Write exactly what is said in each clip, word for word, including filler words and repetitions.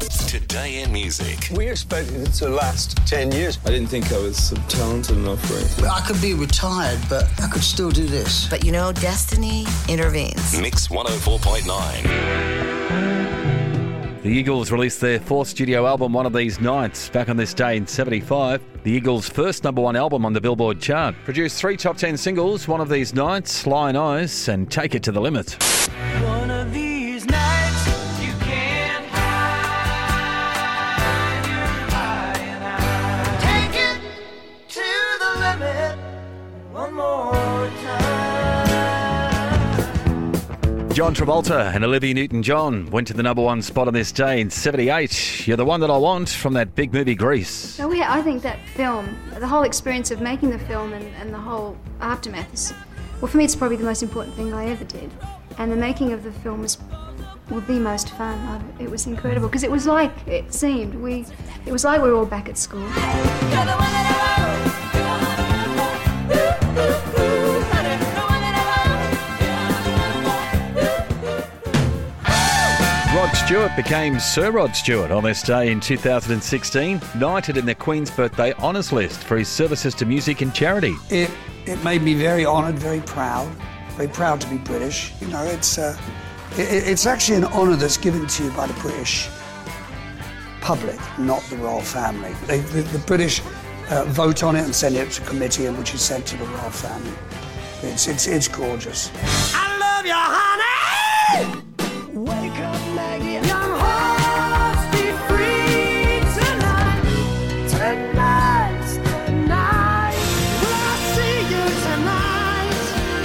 Today in music. We expected it to last ten years. I didn't think I was talented enough for it. I could be retired, but I could still do this. But you know, destiny intervenes. Mix one oh four point nine. The Eagles released their fourth studio album, One of These Nights, back on this day in seventy-five. The Eagles' first number one album on the Billboard chart. Produced three top ten singles, One of These Nights, Lion Eyes, and Take It to the Limit. One of these nights you can't hide, you're high and high. Take it to the limit one more time. John Travolta and Olivia Newton-John went to the number one spot on this day in seventy-eight. You're the One That I Want from that big movie Grease. So we, I think that film, the whole experience of making the film and, and the whole aftermath is, well, for me it's probably the most important thing I ever did. And the making of the film was, well, the most fun. I, it was incredible because it was like it seemed. We, it was like we were all back at school. You're the one that I Rod Stewart became Sir Rod Stewart on this day in two thousand sixteen, knighted in the Queen's Birthday Honours List for his services to music and charity. It it made me very honoured, very proud, very proud to be British. You know, it's uh, it, it's actually an honour that's given to you by the British public, not the royal family. They, the, the British uh, vote on it and send it to committee, and which is sent to the royal family. It's it's it's gorgeous. I love you, honey. Wake up, Maggie. Young hearts be free tonight. Tonight, tonight. Will I see you tonight?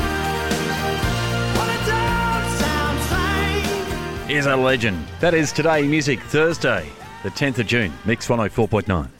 What a don't sound train. Is a legend. That is Today Music Thursday, the tenth of June. Mix one oh four point nine.